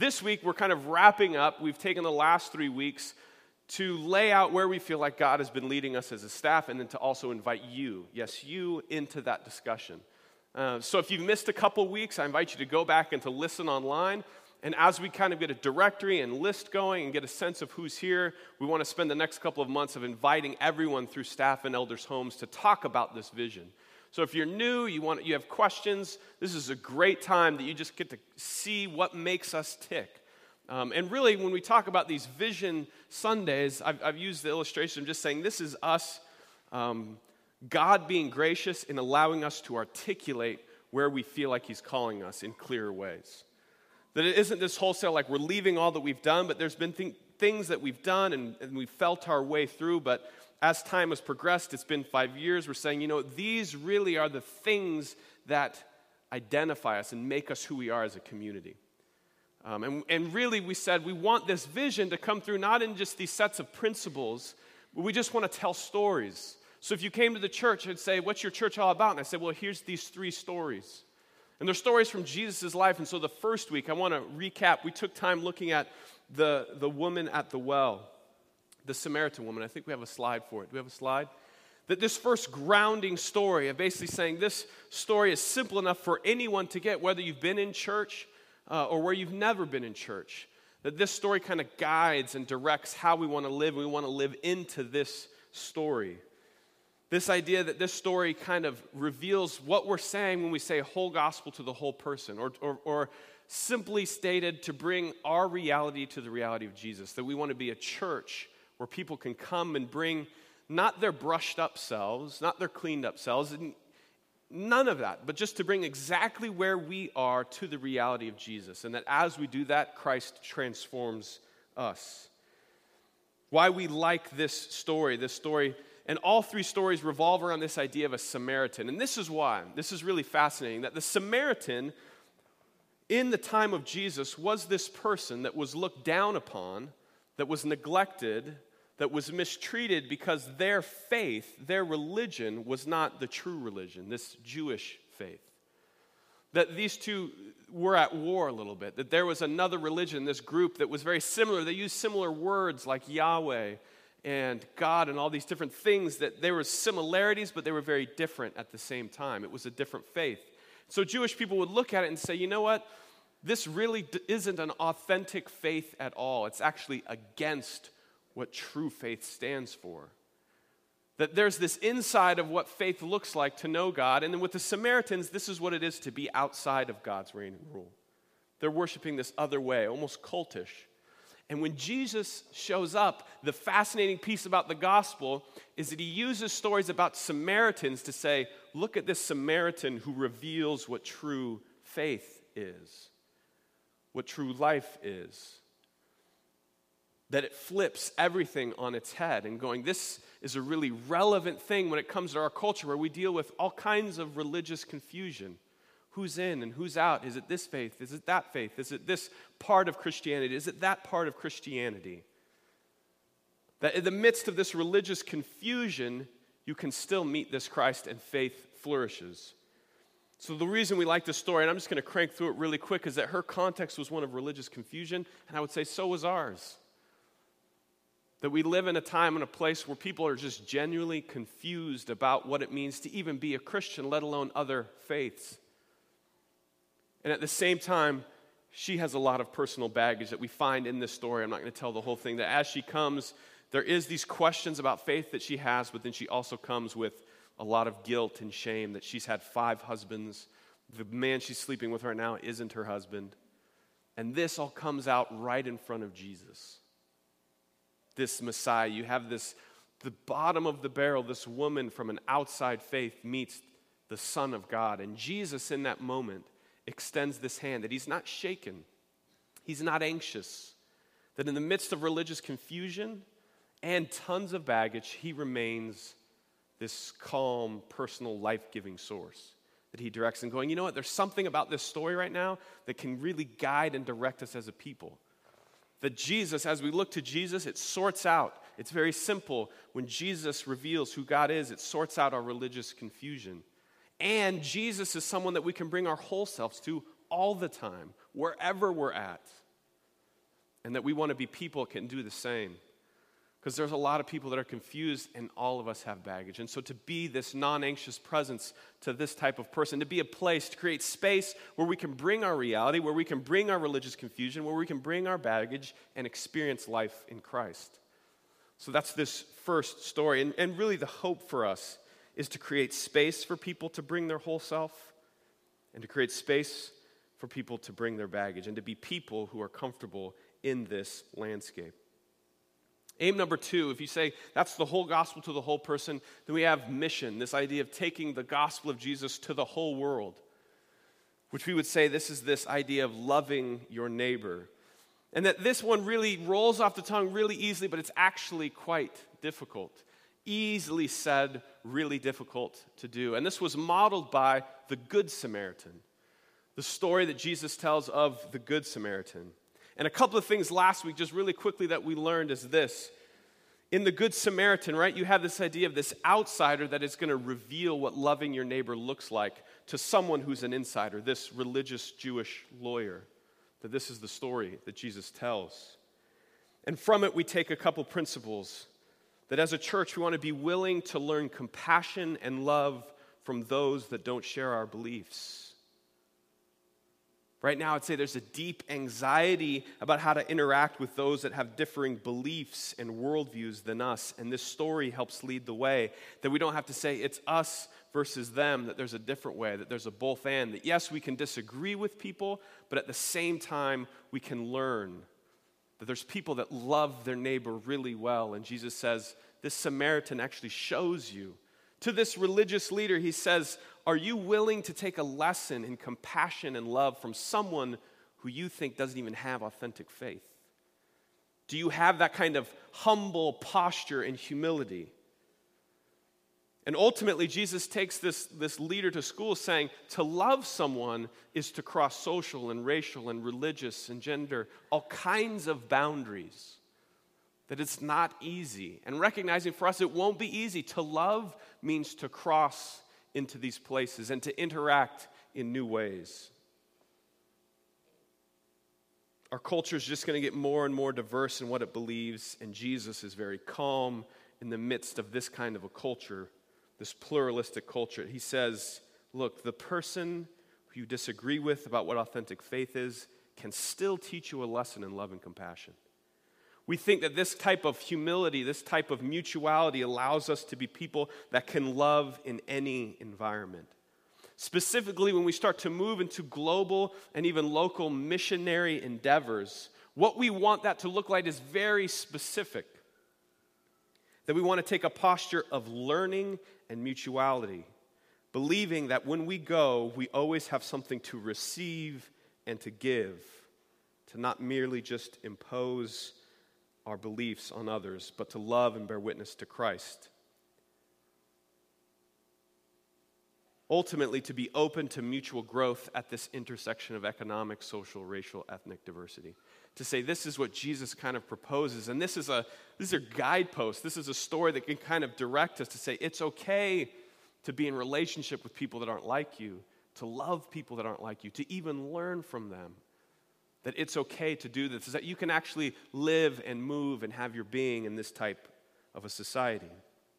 this week, we're kind of wrapping up. We've taken the last 3 weeks to lay out where we feel like God has been leading us as a staff, and then to also invite you, yes, you, into that discussion. So if you've missed a couple weeks, I invite you to go back and to listen online. And as we kind of get a directory and list going and get a sense of who's here, we want to spend the next couple of months of inviting everyone through staff and elders' homes to talk about this vision. So if you're new, you have questions, this is a great time that you just get to see what makes us tick. And really, when we talk about these Vision Sundays, I've used the illustration of just saying this is us, God being gracious in allowing us to articulate where we feel like He's calling us in clearer ways. That it isn't this wholesale, like we're leaving all that we've done, but there's been things that we've done and we've felt our way through, but as time has progressed, it's been 5 years, we're saying, these really are the things that identify us and make us who we are as a community. And really, we said we want this vision to come through not in just these sets of principles, but we just want to tell stories. So if you came to the church, I'd say, what's your church all about? And I said, well, here's these 3 stories. And they're stories from Jesus' life. And so the first week, I want to recap. We took time looking at the woman at the well, the Samaritan woman. I think we have a slide for it. Do we have a slide? That this first grounding story of basically saying this story is simple enough for anyone to get, whether you've been in church or where you've never been in church. That this story kind of guides and directs how we want to live. We want to live into this story. This idea that this story kind of reveals what we're saying when we say whole gospel to the whole person, or simply stated, to bring our reality to the reality of Jesus. That we want to be a church where people can come and bring not their brushed up selves, not their cleaned up selves, and none of that, but just to bring exactly where we are to the reality of Jesus. And that as we do that, Christ transforms us. Why we like this story, and all 3 stories revolve around this idea of a Samaritan. And this is why. This is really fascinating. That the Samaritan, in the time of Jesus, was this person that was looked down upon, that was neglected, that was mistreated because their faith, their religion, was not the true religion, this Jewish faith. That these two were at war a little bit. That there was another religion, this group, that was very similar. They used similar words like Yahweh and God and all these different things, that there were similarities, but they were very different at the same time. It was a different faith. So Jewish people would look at it and say, you know what? This really isn't an authentic faith at all. It's actually against what true faith stands for. That there's this inside of what faith looks like to know God, and then with the Samaritans, this is what it is to be outside of God's reign and rule. They're worshiping this other way, almost cultish. And when Jesus shows up, the fascinating piece about the gospel is that he uses stories about Samaritans to say, look at this Samaritan who reveals what true faith is, what true life is. That it flips everything on its head and going, this is a really relevant thing when it comes to our culture where we deal with all kinds of religious confusion. Who's in and who's out? Is it this faith? Is it that faith? Is it this part of Christianity? Is it that part of Christianity? That in the midst of this religious confusion, you can still meet this Christ and faith flourishes. So the reason we like this story, and I'm just going to crank through it really quick, is that her context was one of religious confusion, and I would say so was ours. That we live in a time and a place where people are just genuinely confused about what it means to even be a Christian, let alone other faiths. And at the same time, she has a lot of personal baggage that we find in this story. I'm not going to tell the whole thing. That as she comes, there is these questions about faith that she has, but then she also comes with a lot of guilt and shame that she's had 5 husbands. The man she's sleeping with right now isn't her husband. And this all comes out right in front of Jesus. This Messiah, you have this, the bottom of the barrel, this woman from an outside faith meets the Son of God. And Jesus in that moment extends this hand, that he's not shaken, he's not anxious, that in the midst of religious confusion and tons of baggage, he remains this calm, personal, life-giving source that he directs and going, you know what, there's something about this story right now that can really guide and direct us as a people. That Jesus, as we look to Jesus, it sorts out. It's very simple. When Jesus reveals who God is, it sorts out our religious confusion. And Jesus is someone that we can bring our whole selves to all the time, wherever we're at. and that we want to be people that can do the same. Because there's a lot of people that are confused, and all of us have baggage. And so to be this non-anxious presence to this type of person, to be a place, to create space where we can bring our reality, where we can bring our religious confusion, where we can bring our baggage and experience life in Christ. So that's this first story. And really the hope for us is to create space for people to bring their whole self, and to create space for people to bring their baggage, and to be people who are comfortable in this landscape. Aim number 2, if you say that's the whole gospel to the whole person, then we have mission, this idea of taking the gospel of Jesus to the whole world, which we would say this is this idea of loving your neighbor. And that this one really rolls off the tongue really easily, but it's actually quite difficult. Easily said, really difficult to do. And this was modeled by the Good Samaritan, the story that Jesus tells of the Good Samaritan. And a couple of things last week, just really quickly, that we learned is this. In the Good Samaritan, right, you have this idea of this outsider that is going to reveal what loving your neighbor looks like to someone who's an insider, this religious Jewish lawyer. That this is the story that Jesus tells. And from it, we take a couple principles. That as a church, we want to be willing to learn compassion and love from those that don't share our beliefs. Right now, I'd say there's a deep anxiety about how to interact with those that have differing beliefs and worldviews than us. And this story helps lead the way, that we don't have to say it's us versus them, that there's a different way, that there's a both and, that yes, we can disagree with people, but at the same time, we can learn that there's people that love their neighbor really well. And Jesus says, this Samaritan actually shows you. To this religious leader, he says, are you willing to take a lesson in compassion and love from someone who you think doesn't even have authentic faith? Do you have that kind of humble posture and humility? And ultimately, Jesus takes this leader to school saying, to love someone is to cross social and racial and religious and gender, all kinds of boundaries. That it's not easy. And recognizing for us it won't be easy. To love means to cross into these places and to interact in new ways. Our culture is just going to get more and more diverse in what it believes, and Jesus is very calm in the midst of this kind of a culture, this pluralistic culture. He says, look, the person who you disagree with about what authentic faith is can still teach you a lesson in love and compassion. We think that this type of humility, this type of mutuality allows us to be people that can love in any environment. Specifically, when we start to move into global and even local missionary endeavors, what we want that to look like is very specific. That we want to take a posture of learning and mutuality, believing that when we go, we always have something to receive and to give, to not merely just impose our beliefs on others, but to love and bear witness to Christ. Ultimately, to be open to mutual growth at this intersection of economic, social, racial, ethnic diversity. To say this is what Jesus kind of proposes, and these are guideposts. This is a story that can kind of direct us to say it's okay to be in relationship with people that aren't like you, to love people that aren't like you, to even learn from them. That it's okay to do this, is that you can actually live and move and have your being in this type of a society.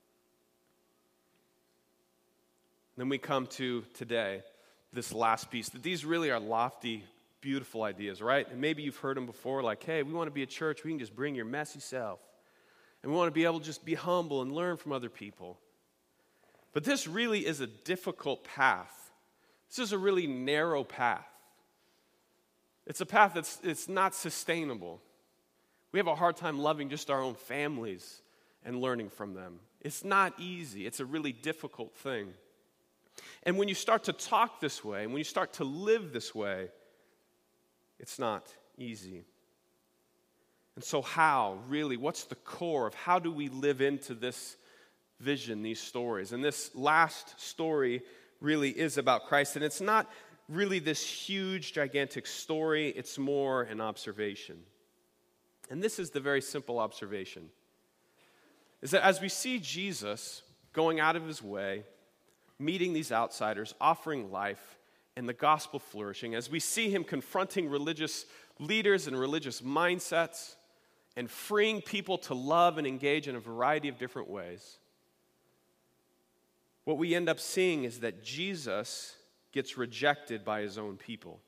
Then we come to today, this last piece, that these really are lofty, beautiful ideas, right? And maybe you've heard them before, like, hey, we want to be a church, we can just bring your messy self. And we want to be able to just be humble and learn from other people. But this really is a difficult path. This is a really narrow path. It's a path it's not sustainable. We have a hard time loving just our own families and learning from them. It's not easy. It's a really difficult thing. And when you start to talk this way, and when you start to live this way, it's not easy. And so how, really, what's the core of how do we live into this vision, these stories? And this last story really is about Christ, and it's not really this huge, gigantic story. It's more an observation. And this is the very simple observation, is that as we see Jesus going out of his way, meeting these outsiders, offering life, and the gospel flourishing, as we see him confronting religious leaders and religious mindsets and freeing people to love and engage in a variety of different ways, what we end up seeing is that Jesus gets rejected by his own people.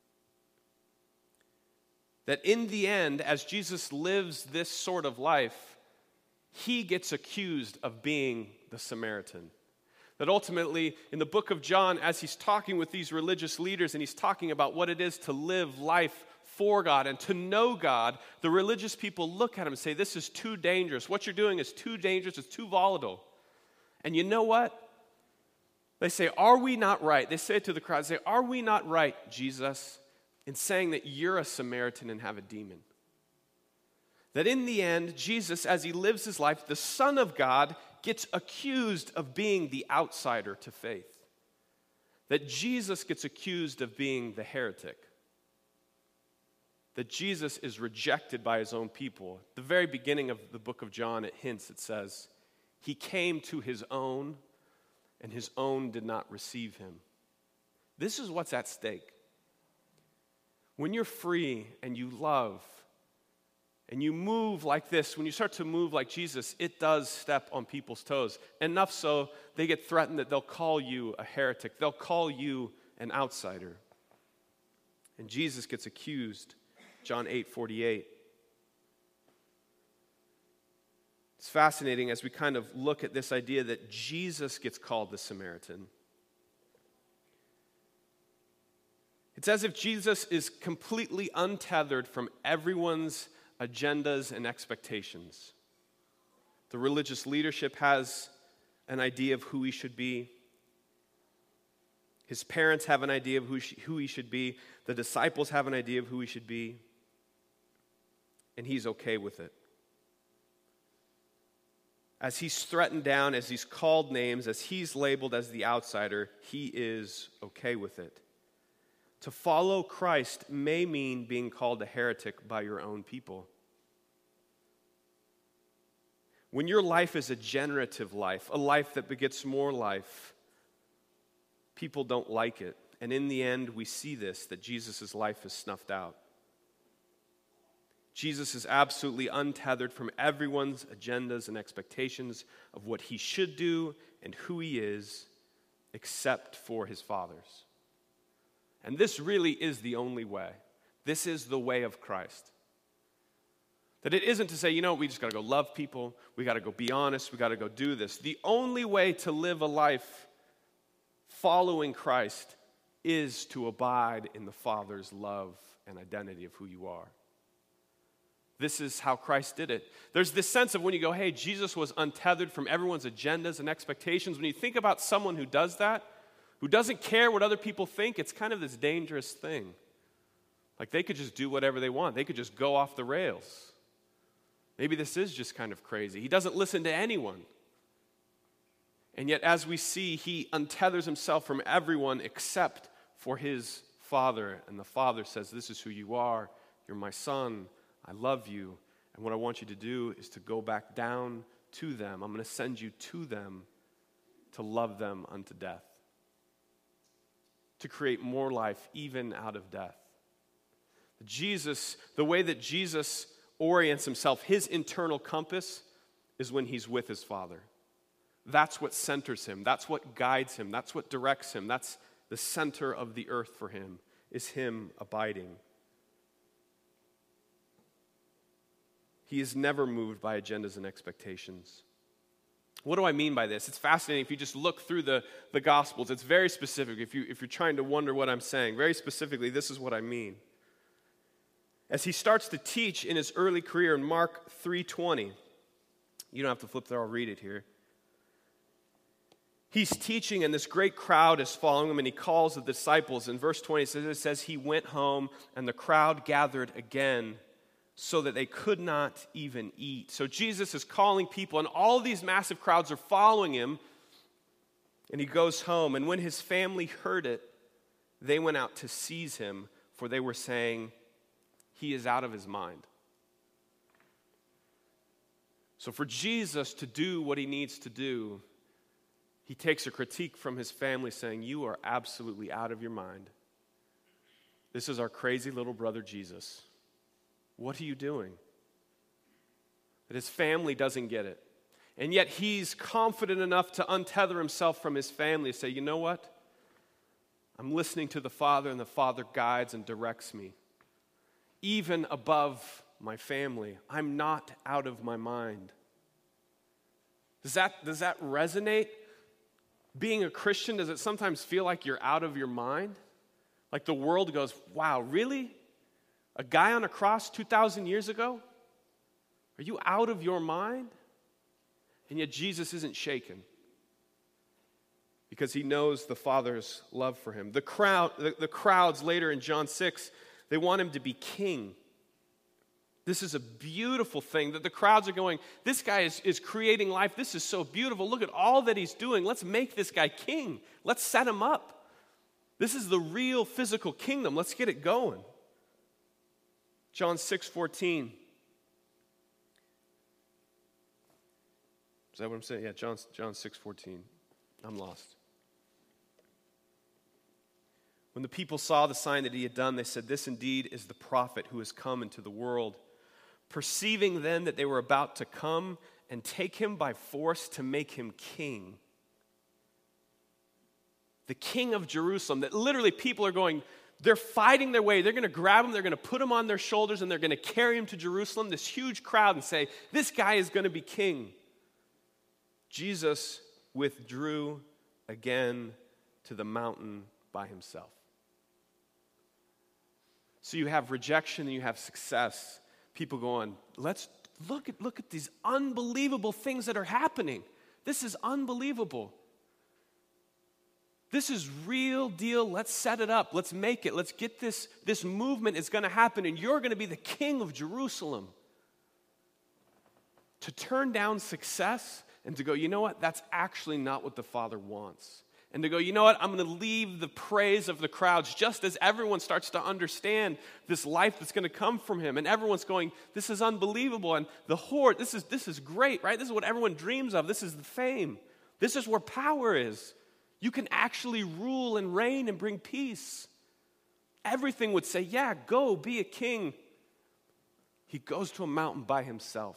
That in the end, as Jesus lives this sort of life, he gets accused of being the Samaritan. That ultimately, in the book of John, as he's talking with these religious leaders and he's talking about what it is to live life for God and to know God, the religious people look at him and say, this is too dangerous. What you're doing is too dangerous. It's too volatile. And you know what? They say, are we not right? They say it to the crowd, they say, are we not right, Jesus, in saying that you're a Samaritan and have a demon? That in the end, Jesus, as he lives his life, the Son of God, gets accused of being the outsider to faith. That Jesus gets accused of being the heretic. That Jesus is rejected by his own people. At the very beginning of the book of John, it hints, it says, he came to his own, and his own did not receive him. This is what's at stake. When you're free and you love and you move like this, when you start to move like Jesus, it does step on people's toes. Enough so they get threatened that they'll call you a heretic. They'll call you an outsider. And Jesus gets accused. John 8:48. It's fascinating as we kind of look at this idea that Jesus gets called the Samaritan. It's as if Jesus is completely untethered from everyone's agendas and expectations. The religious leadership has an idea of who he should be. His parents have an idea of who he should be. The disciples have an idea of who he should be. And he's okay with it. As he's threatened down, as he's called names, as he's labeled as the outsider, he is okay with it. To follow Christ may mean being called a heretic by your own people. When your life is a generative life, a life that begets more life, people don't like it. And in the end, we see this, that Jesus' life is snuffed out. Jesus is absolutely untethered from everyone's agendas and expectations of what he should do and who he is, except for his Father's. And this really is the only way. This is the way of Christ. That it isn't to say, we just got to go love people, we got to go be honest, we got to go do this. The only way to live a life following Christ is to abide in the Father's love and identity of who you are. This is how Christ did it. There's this sense of when you go, hey, Jesus was untethered from everyone's agendas and expectations. When you think about someone who does that, who doesn't care what other people think, it's kind of this dangerous thing. Like they could just do whatever they want. They could just go off the rails. Maybe this is just kind of crazy. He doesn't listen to anyone. And yet, as we see, he untethers himself from everyone except for his Father. And the Father says, this is who you are. You're my son. I love you, and what I want you to do is to go back down to them. I'm going to send you to them to love them unto death, to create more life even out of death. Jesus, the way that Jesus orients himself, his internal compass, is when he's with his Father. That's what centers him. That's what guides him. That's what directs him. That's the center of the earth for him, is him abiding. He is never moved by agendas and expectations. What do I mean by this? It's fascinating. If you just look through the Gospels, it's very specific. If you're trying to wonder what I'm saying, very specifically, this is what I mean. As he starts to teach in his early career in Mark 3:20, you don't have to flip there, I'll read it here. He's teaching, and this great crowd is following him, and he calls the disciples. In verse 20, it says, he went home, and the crowd gathered again, so that they could not even eat. So Jesus is calling people, and all these massive crowds are following him, and he goes home. And when his family heard it, they went out to seize him, for they were saying, he is out of his mind. So for Jesus to do what he needs to do, He takes a critique from his family saying, you are absolutely out of your mind. This is our crazy little brother Jesus. What are you doing? But his family doesn't get it. And yet he's confident enough to untether himself from his family and say, you know what? I'm listening to the Father, and the Father guides and directs me. Even above my family, I'm not out of my mind. Does that resonate? Being a Christian, does it sometimes feel like you're out of your mind? Like the world goes, wow, really? A guy on a cross 2,000 years ago? Are you out of your mind? And yet Jesus isn't shaken because he knows the Father's love for him. The crowds later in John 6, they want him to be king. This is a beautiful thing that the crowds are going, this guy is creating life. This is so beautiful. Look at all that he's doing. Let's make this guy king. Let's set him up. This is the real physical kingdom. Let's get it going. John 6:14. Is that what I'm saying? Yeah, John 6:14. I'm lost. When the people saw the sign that he had done, they said, this indeed is the prophet who has come into the world. Perceiving then that they were about to come and take him by force to make him king. The king of Jerusalem, that literally people are going, they're fighting their way. They're going to grab him, they're going to put him on their shoulders, and they're going to carry him to Jerusalem, this huge crowd, and say, this guy is going to be king. Jesus withdrew again to the mountain by himself. So you have rejection and you have success. People going, let's look at these unbelievable things that are happening. This is unbelievable. This is real deal. Let's set it up. Let's make it. Let's get this movement is going to happen, and you're going to be the king of Jerusalem. To turn down success and to go, you know what? That's actually not what the Father wants. And to go, you know what? I'm going to leave the praise of the crowds just as everyone starts to understand this life that's going to come from him. And everyone's going, this is unbelievable. And the horde, this is great, right? This is what everyone dreams of. This is the fame. This is where power is. You can actually rule and reign and bring peace. Everything would say, yeah, go be a king. He goes to a mountain by himself.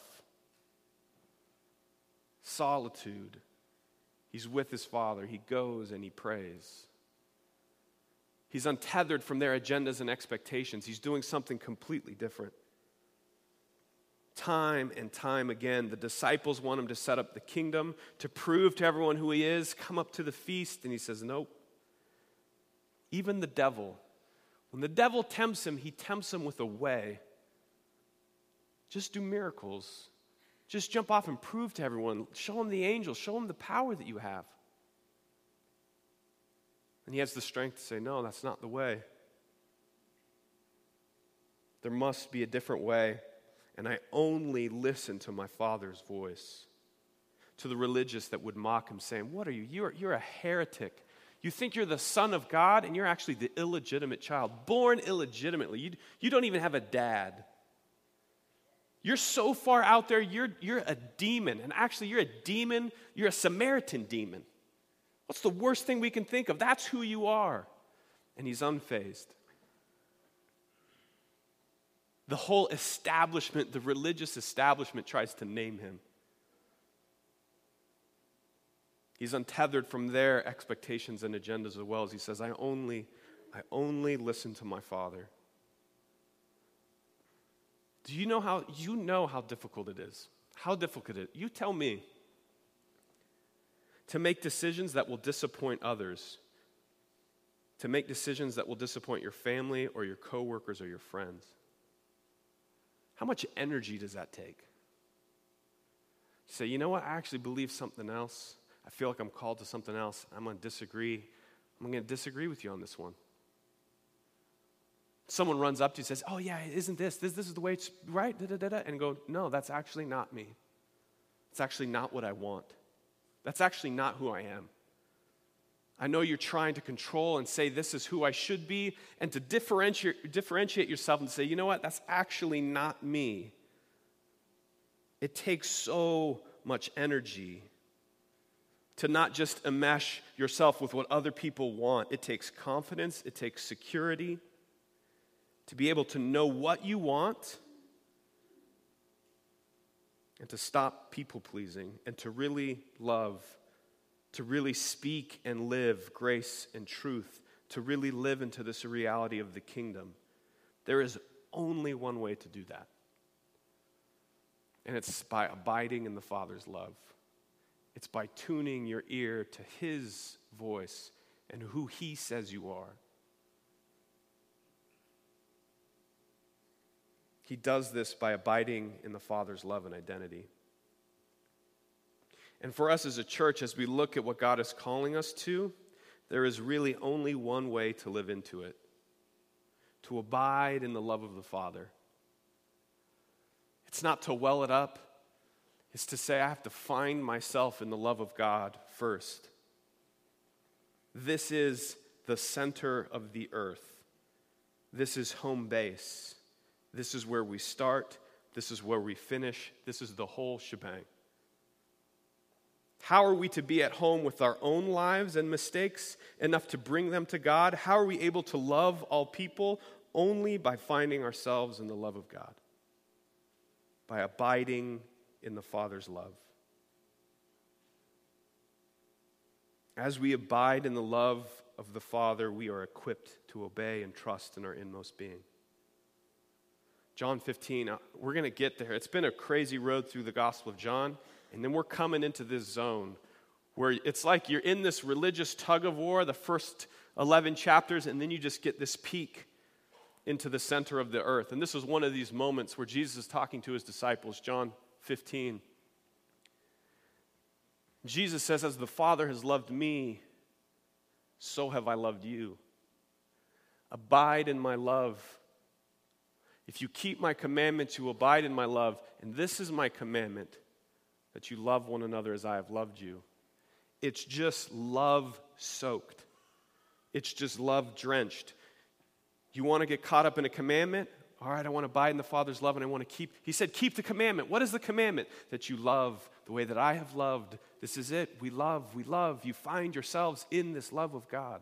Solitude. He's with his Father. He goes and he prays. He's untethered from their agendas and expectations. He's doing something completely different. Time and time again, the disciples want him to set up the kingdom, to prove to everyone who he is, come up to the feast, and he says, nope. Even the devil, when the devil tempts him, he tempts him with a way. Just do miracles. Just jump off and prove to everyone. Show them the angels. Show them the power that you have. And he has the strength to say, no, that's not the way. There must be a different way. And I only listen to my Father's voice. To the religious that would mock him, saying, what are you? You're a heretic. You think you're the Son of God, and you're actually the illegitimate child. Born illegitimately. You don't even have a dad. You're so far out there, you're a demon. And actually, you're a demon. You're a Samaritan demon. What's the worst thing we can think of? That's who you are. And he's unfazed. The whole establishment, the religious establishment, tries to name him. He's untethered from their expectations and agendas as well as he says, I only listen to my Father. Do you know how difficult it is? How difficult it is? You tell me. To make decisions that will disappoint others. To make decisions that will disappoint your family or your coworkers or your friends. How much energy does that take? Say, you know what? I actually believe something else. I feel like I'm called to something else. I'm going to disagree. I'm going to disagree with you on this one. Someone runs up to you and says, oh yeah, isn't this is the way it's right, and go, no, that's actually not me. It's actually not what I want. That's actually not who I am. I know you're trying to control and say this is who I should be, and to differentiate yourself and say, you know what, that's actually not me. It takes so much energy. to not just enmesh yourself with what other people want. It takes confidence, it takes security to be able to know what you want and to stop people-pleasing and to really love, to really speak and live grace and truth, to really live into this reality of the kingdom. There is only one way to do that, and it's by abiding in the Father's love. It's by tuning your ear to His voice and who He says you are. He does this by abiding in the Father's love and identity. And for us as a church, as we look at what God is calling us to, there is really only one way to live into it: to abide in the love of the Father. It's not to well it up. It's to say, I have to find myself in the love of God first. This is the center of the earth. This is home base. This is where we start. This is where we finish. This is the whole shebang. How are we to be at home with our own lives and mistakes enough to bring them to God? How are we able to love all people? Only by finding ourselves in the love of God, by abiding in the Father's love. As we abide in the love of the Father, we are equipped to obey and trust in our inmost being. John 15, we're going to get there. It's been a crazy road through the Gospel of John, and then we're coming into this zone where it's like you're in this religious tug of war, the first 11 chapters, and then you just get this peek into the center of the earth. And this is one of these moments where Jesus is talking to his disciples, John 15. Jesus says, as the Father has loved me, so have I loved you. Abide in my love. If you keep my commandments, you abide in my love. And this is my commandment, that you love one another as I have loved you. It's just love-soaked. It's just love-drenched. You want to get caught up in a commandment? All right, I want to abide in the Father's love and I want to keep. He said, keep the commandment. What is the commandment? That you love the way that I have loved. This is it. We love. You find yourselves in this love of God.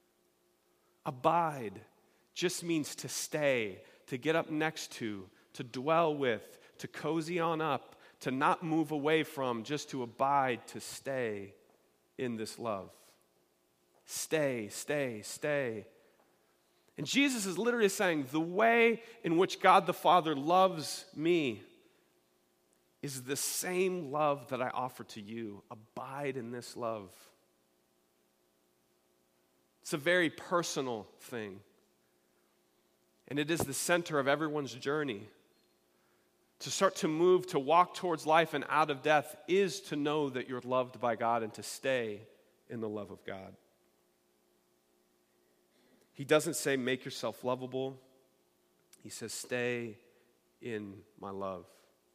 Abide just means to stay, to get up next to dwell with, to cozy on up, to not move away from, just to abide, to stay in this love. Stay. And Jesus is literally saying, the way in which God the Father loves me is the same love that I offer to you. Abide in this love. It's a very personal thing. And it is the center of everyone's journey. To start to move, to walk towards life and out of death is to know that you're loved by God and to stay in the love of God. He doesn't say make yourself lovable. He says stay in my love.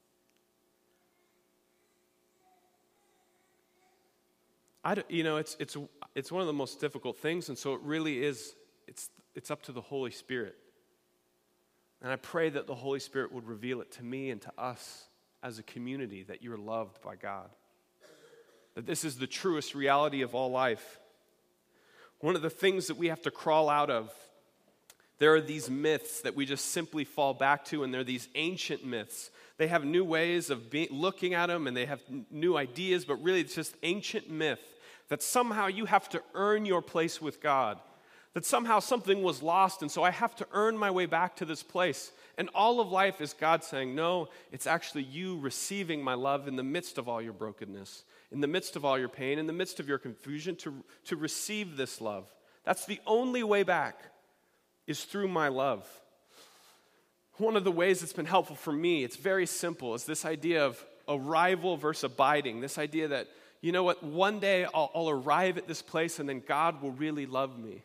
It's one of the most difficult things, and so it really is. It's up to the Holy Spirit. And I pray that the Holy Spirit would reveal it to me and to us as a community, that you're loved by God. That this is the truest reality of all life. One of the things that we have to crawl out of, there are these myths that we just simply fall back to, and they're these ancient myths. They have new ways of looking at them, and they have new ideas, but really it's just ancient myth that somehow you have to earn your place with God. That somehow something was lost, and so I have to earn my way back to this place. And all of life is God saying, no, it's actually you receiving my love in the midst of all your brokenness, in the midst of all your pain, in the midst of your confusion, to receive this love. That's the only way back, is through my love. One of the ways it's been helpful for me, it's very simple, is this idea of arrival versus abiding. This idea that, you know what, one day I'll arrive at this place and then God will really love me.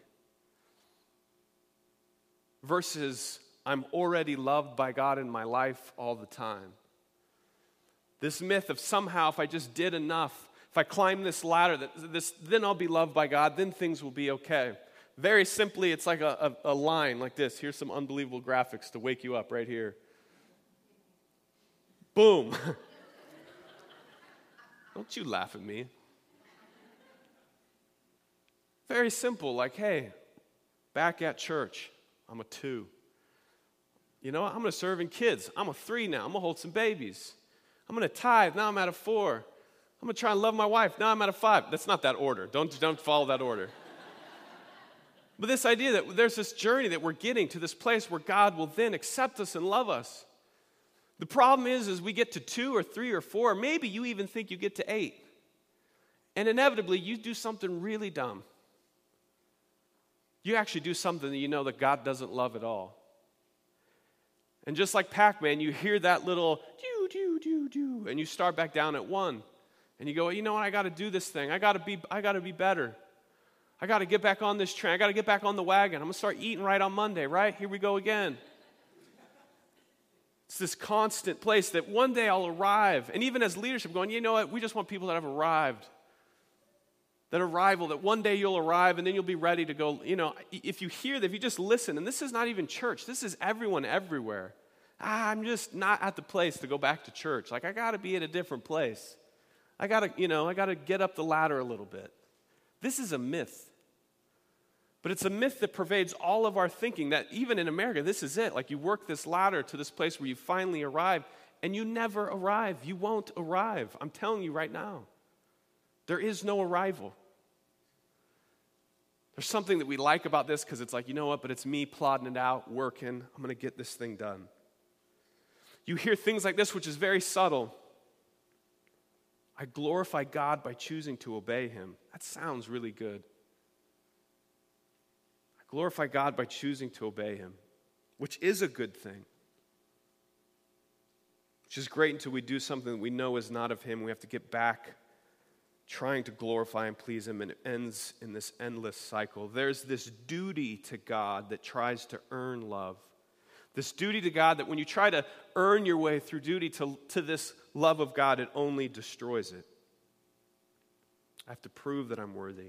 Versus, I'm already loved by God in my life all the time. This myth of somehow if I just did enough, if I climb this ladder, then I'll be loved by God, then things will be okay. Very simply, it's like a line like this. Here's some unbelievable graphics to wake you up right here. Boom. Don't you laugh at me. Very simple, like, hey, back at church, I'm a 2. You know what? I'm going to serve in kids. I'm a 3 now. I'm going to hold some babies. I'm going to tithe. Now I'm at a 4. I'm going to try and love my wife. Now I'm at a 5. That's not that order. Don't follow that order. But this idea that there's this journey that we're getting to this place where God will then accept us and love us. The problem is we get to 2 or 3 or 4, maybe you even think you get to 8. And inevitably, you do something really dumb. You actually do something that you know that God doesn't love at all. And just like Pac-Man, you hear that little do, and you start back down at 1. And you go, you know what, I got to do this thing. I got to be better. I got to get back on this train. I got to get back on the wagon. I'm going to start eating right on Monday, right? Here we go again. It's this constant place that one day I'll arrive. And even as leadership going, you know what, we just want people that have arrived. That arrival, that one day you'll arrive and then you'll be ready to go. You know, if you hear that, if you just listen, and this is not even church, this is everyone everywhere. I'm just not at the place to go back to church. Like, I got to be at a different place. I got to get up the ladder a little bit. This is a myth. But it's a myth that pervades all of our thinking, that even in America, this is it. Like, you work this ladder to this place where you finally arrive, and you never arrive. You won't arrive. I'm telling you right now. There is no arrival. There's something that we like about this because it's like, you know what, but it's me plodding it out, working. I'm going to get this thing done. You hear things like this, which is very subtle. I glorify God by choosing to obey Him. That sounds really good. I glorify God by choosing to obey Him, which is a good thing. Which is great until we do something that we know is not of Him. We have to get back trying to glorify and please Him, and it ends in this endless cycle. There's this duty to God that tries to earn love. This duty to God that when you try to earn your way through duty to this love of God, it only destroys it. I have to prove that I'm worthy.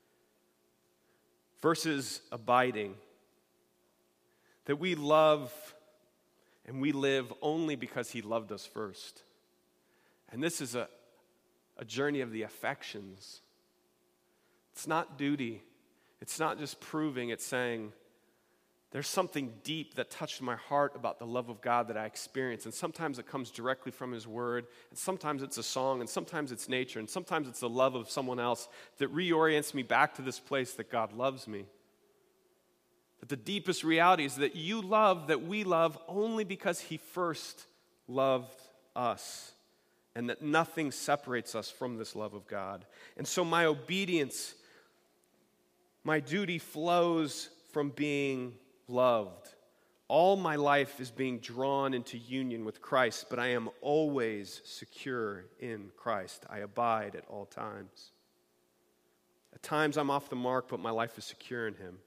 Versus abiding. That we love and we live only because He loved us first. And this is a journey of the affections. It's not duty. It's not just proving. It's saying, there's something deep that touched my heart about the love of God that I experience. And sometimes it comes directly from His Word. And sometimes it's a song. And sometimes it's nature. And sometimes it's the love of someone else that reorients me back to this place that God loves me. That the deepest reality is that you love, that we love, only because He first loved us. And that nothing separates us from this love of God. And so my obedience, my duty flows from being loved. All my life is being drawn into union with Christ, but I am always secure in Christ. I abide at all times. At times I'm off the mark, but my life is secure in Him.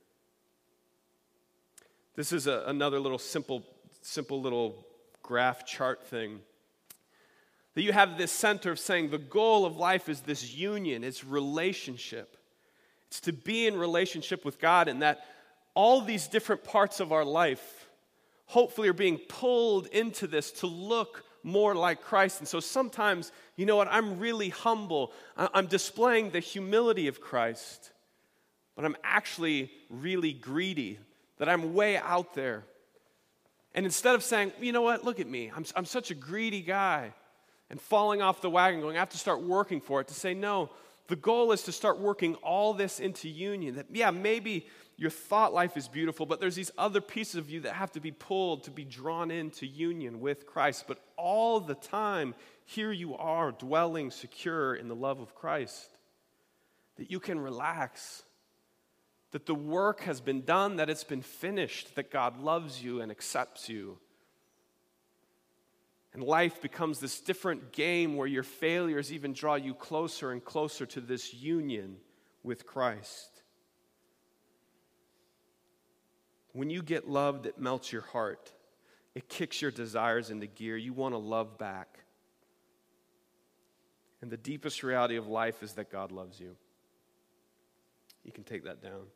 This is another little simple little graph chart thing. That you have this center of saying the goal of life is this union, it's relationship. It's to be in relationship with God, and that all these different parts of our life hopefully are being pulled into this to look more like Christ. And so sometimes, you know what, I'm really humble. I'm displaying the humility of Christ, but I'm actually really greedy, that I'm way out there. And instead of saying, you know what, look at me, I'm such a greedy guy, and falling off the wagon, going, I have to start working for it, to say, no, the goal is to start working all this into union. That, yeah, maybe your thought life is beautiful, but there's these other pieces of you that have to be pulled to be drawn into union with Christ. But all the time, here you are dwelling secure in the love of Christ. That you can relax. That the work has been done, that it's been finished, that God loves you and accepts you. And life becomes this different game where your failures even draw you closer and closer to this union with Christ. When you get loved, it melts your heart. It kicks your desires into gear. You want to love back. And the deepest reality of life is that God loves you. You can take that down.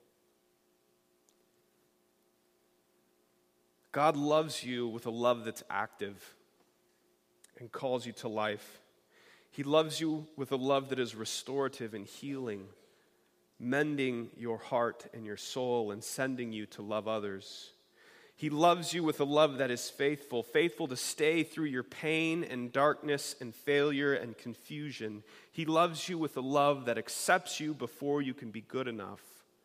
God loves you with a love that's active and calls you to life. He loves you with a love that is restorative and healing, mending your heart and your soul and sending you to love others. He loves you with a love that is faithful, faithful to stay through your pain and darkness and failure and confusion. He loves you with a love that accepts you before you can be good enough.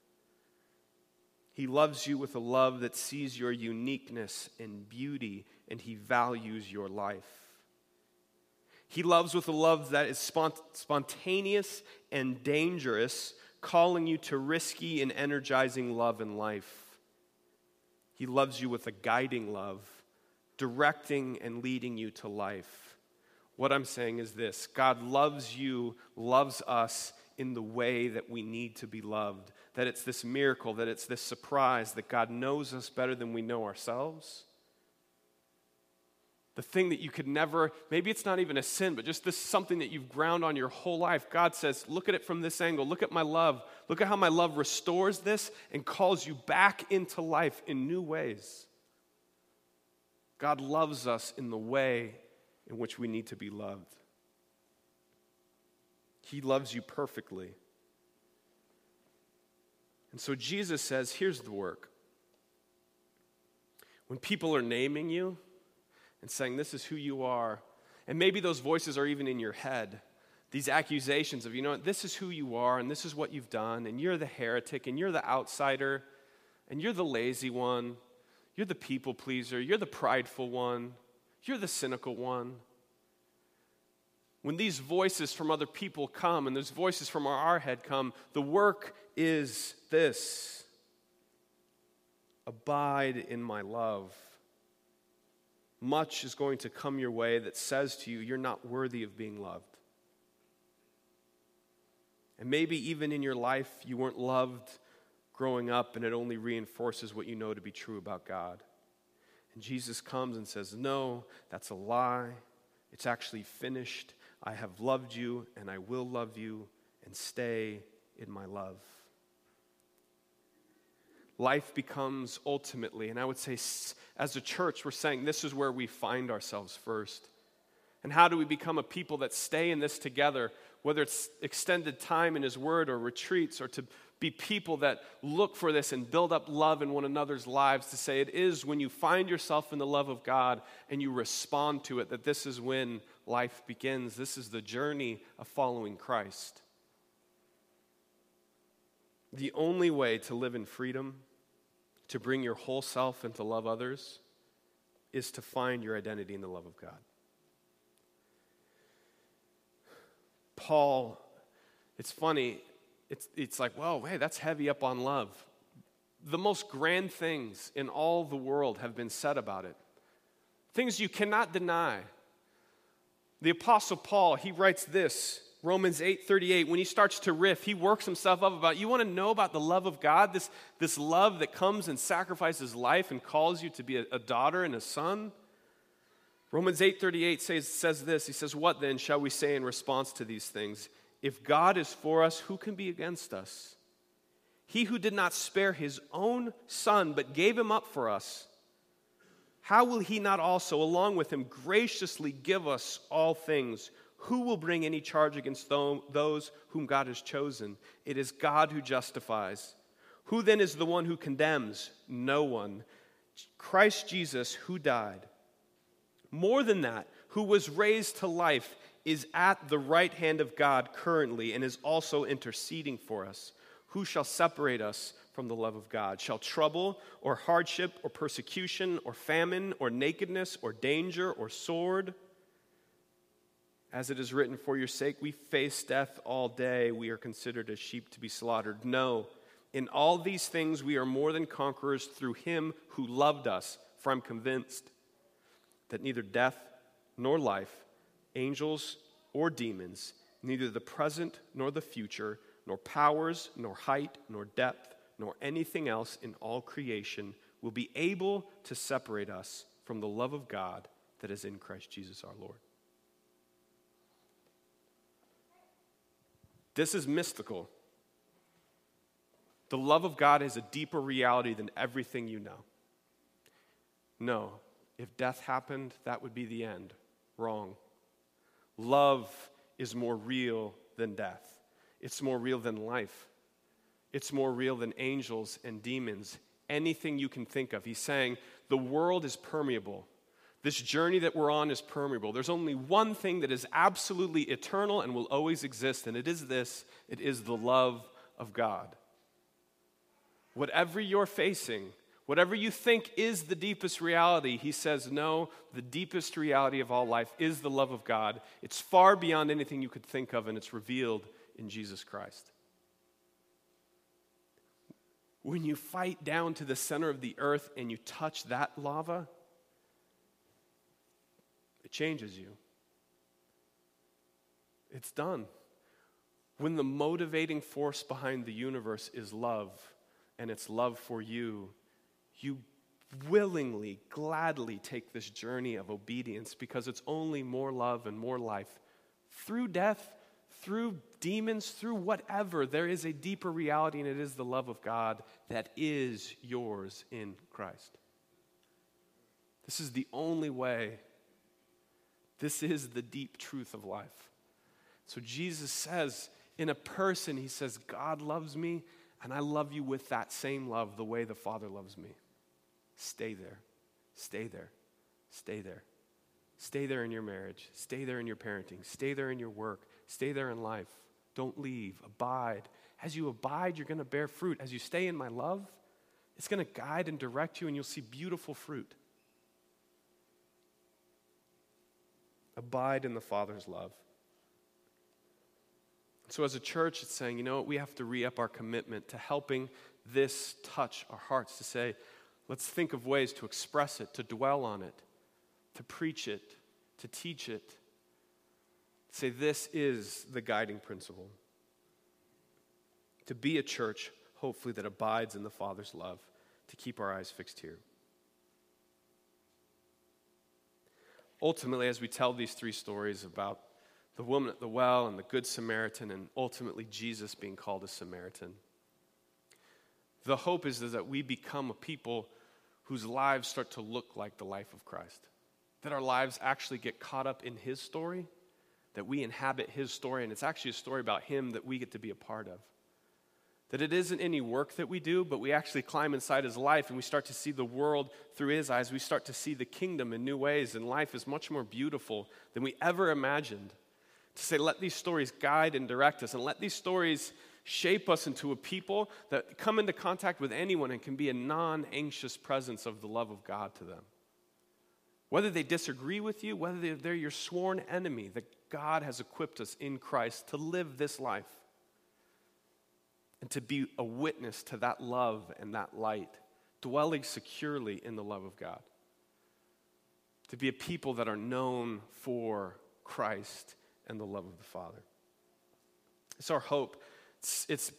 He loves you with a love that sees your uniqueness and beauty, and he values your life. He loves with a love that is spontaneous and dangerous, calling you to risky and energizing love in life. He loves you with a guiding love, directing and leading you to life. What I'm saying is this: God loves you, loves us in the way that we need to be loved. That it's this miracle, that it's this surprise, that God knows us better than we know ourselves. The thing that you could never, maybe it's not even a sin, but just this something that you've ground on your whole life. God says, look at it from this angle. Look at my love. Look at how my love restores this and calls you back into life in new ways. God loves us in the way in which we need to be loved. He loves you perfectly. And so Jesus says, here's the work. When people are naming you and saying, this is who you are, and maybe those voices are even in your head, these accusations of, you know what, this is who you are, and this is what you've done, and you're the heretic, and you're the outsider, and you're the lazy one, you're the people pleaser, you're the prideful one, you're the cynical one. When these voices from other people come, and those voices from our head come, the work is this: abide in my love. Much is going to come your way that says to you, you're not worthy of being loved. And maybe even in your life, you weren't loved growing up, and it only reinforces what you know to be true about God. And Jesus comes and says, no, that's a lie. It's actually finished. I have loved you, and I will love you, and stay in my love. Life becomes ultimately, and I would say as a church, we're saying this is where we find ourselves first. And how do we become a people that stay in this together, whether it's extended time in His Word or retreats, or to be people that look for this and build up love in one another's lives, to say it is when you find yourself in the love of God and you respond to it, that this is when life begins. This is the journey of following Christ. The only way to live in freedom, to bring your whole self and to love others, is to find your identity in the love of God. Paul, it's funny, it's like, whoa, hey, that's heavy up on love. The most grand things in all the world have been said about it. Things you cannot deny. The Apostle Paul, he writes this, Romans 8:38, when he starts to riff, he works himself up about, you want to know about the love of God, this love that comes and sacrifices life and calls you to be a daughter and a son? Romans 8:38 says this, he says, what then shall we say in response to these things? If God is for us, who can be against us? He who did not spare his own son, but gave him up for us, how will he not also, along with him, graciously give us all things? Who will bring any charge against those whom God has chosen? It is God who justifies. Who then is the one who condemns? No one. Christ Jesus, who died. More than that, who was raised to life, is at the right hand of God currently and is also interceding for us. Who shall separate us from the love of God? Shall trouble or hardship or persecution or famine or nakedness or danger or sword? As it is written, for your sake we face death all day. We are considered as sheep to be slaughtered. No, in all these things we are more than conquerors through him who loved us. For I'm convinced that neither death nor life, angels or demons, neither the present nor the future, nor powers, nor height, nor depth, nor anything else in all creation will be able to separate us from the love of God that is in Christ Jesus our Lord. This is mystical. The love of God is a deeper reality than everything you know. No, if death happened, that would be the end. Wrong. Love is more real than death. It's more real than life. It's more real than angels and demons, anything you can think of. He's saying the world is permeable. This journey that we're on is permeable. There's only one thing that is absolutely eternal and will always exist, and it is this: it is the love of God. Whatever you're facing, whatever you think is the deepest reality, he says, no, the deepest reality of all life is the love of God. It's far beyond anything you could think of, and it's revealed in Jesus Christ. When you fight down to the center of the earth and you touch that lava, it changes you. It's done. When the motivating force behind the universe is love, and it's love for you, you willingly, gladly take this journey of obedience because it's only more love and more life. Through death, through demons, through whatever, there is a deeper reality, and it is the love of God that is yours in Christ. This is the only way. This is the deep truth of life. So Jesus says, in a person, he says, God loves me, and I love you with that same love, the way the Father loves me. Stay there. Stay there. Stay there. Stay there in your marriage. Stay there in your parenting. Stay there in your work. Stay there in life. Don't leave. Abide. As you abide, you're going to bear fruit. As you stay in my love, it's going to guide and direct you, and you'll see beautiful fruit. Abide in the Father's love. So as a church, it's saying, you know what, we have to re-up our commitment to helping this touch our hearts, to say, let's think of ways to express it, to dwell on it, to preach it, to teach it. Say, this is the guiding principle. To be a church, hopefully, that abides in the Father's love, to keep our eyes fixed here. Ultimately, as we tell these three stories about the woman at the well and the Good Samaritan, and ultimately Jesus being called a Samaritan, the hope is that we become a people whose lives start to look like the life of Christ. That our lives actually get caught up in his story, that we inhabit his story, and it's actually a story about him that we get to be a part of. That it isn't any work that we do, but we actually climb inside his life and we start to see the world through his eyes. We start to see the kingdom in new ways, and life is much more beautiful than we ever imagined. To say, let these stories guide and direct us, and let these stories shape us into a people that come into contact with anyone and can be a non-anxious presence of the love of God to them. Whether they disagree with you, whether they're your sworn enemy, that God has equipped us in Christ to live this life and to be a witness to that love and that light, dwelling securely in the love of God. To be a people that are known for Christ and the love of the Father. It's our hope. It's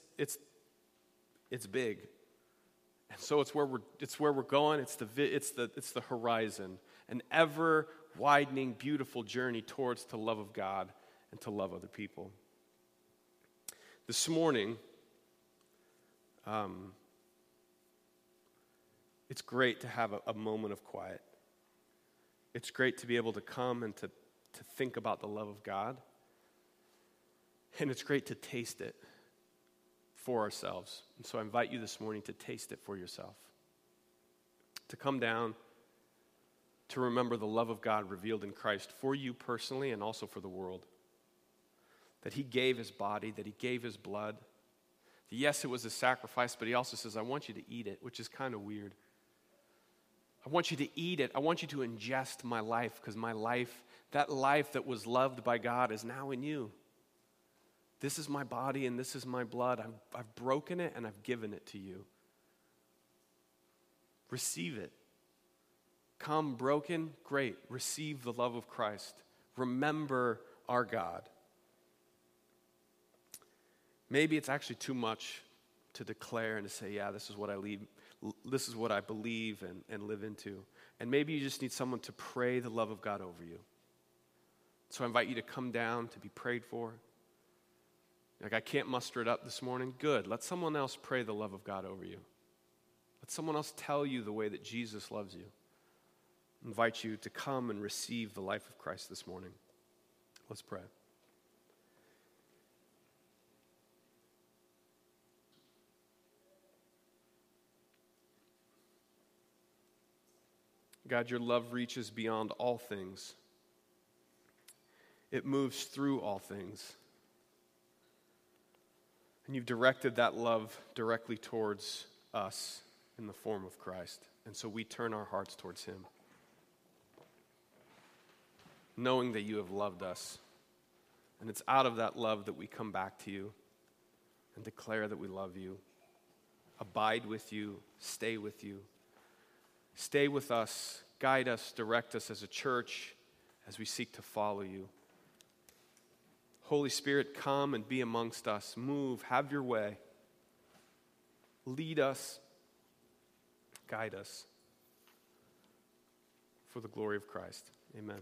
big, and so it's where we're going. It's the horizon, an ever widening, beautiful journey towards the love of God and to love other people. This morning, it's great to have a moment of quiet. It's great to be able to come and to think about the love of God. And it's great to taste it for ourselves. And so I invite you this morning to taste it for yourself. To come down, to remember the love of God revealed in Christ for you personally and also for the world. That he gave his body, that he gave his blood. Yes, it was a sacrifice, but he also says, I want you to eat it, which is kind of weird. I want you to eat it. I want you to ingest my life, because my life, that life that was loved by God, is now in you. This is my body and this is my blood. I've broken it and I've given it to you. Receive it. Come broken, great. Receive the love of Christ. Remember our God. Maybe it's actually too much to declare and to say, yeah, this is what I believe and live into. And maybe you just need someone to pray the love of God over you. So I invite you to come down to be prayed for. Like, I can't muster it up this morning. Good. Let someone else pray the love of God over you. Let someone else tell you the way that Jesus loves you. I invite you to come and receive the life of Christ this morning. Let's pray. God, your love reaches beyond all things. It moves through all things. And you've directed that love directly towards us in the form of Christ. And so we turn our hearts towards him, knowing that you have loved us. And it's out of that love that we come back to you and declare that we love you, abide with you, stay with you. Stay with us, guide us, direct us as a church as we seek to follow you. Holy Spirit, come and be amongst us. Move, have your way. Lead us, guide us for the glory of Christ. Amen.